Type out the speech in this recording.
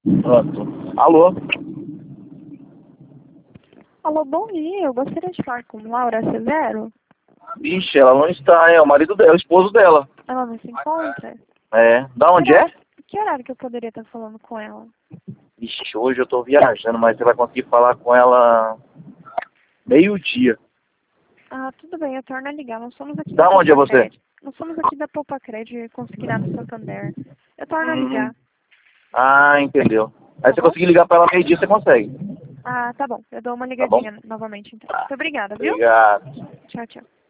Pronto. Alô? Alô, bom dia. Eu gostaria de falar com Laura Severo. Ixi, ela não está, é o marido dela, o esposo dela. Ela não se encontra? É. Da onde é? Que horário que eu poderia estar falando com ela? Ixi, hoje eu tô viajando, mas você vai conseguir falar com ela meio-dia. Ah, tudo bem, eu torno a ligar. Nós somos aqui da Da onde é Poupa você? Cred. Nós somos aqui da Poupa Cred, consignado do Santander. Eu torno a Hum. ligar, Ah, entendeu. Aí tá você bom? conseguir ligar pra ela meio-dia, você consegue. Ah, tá bom. Eu dou uma Tá bom? ligadinha novamente, então. Muito obrigada, viu? Obrigado. Tchau, tchau.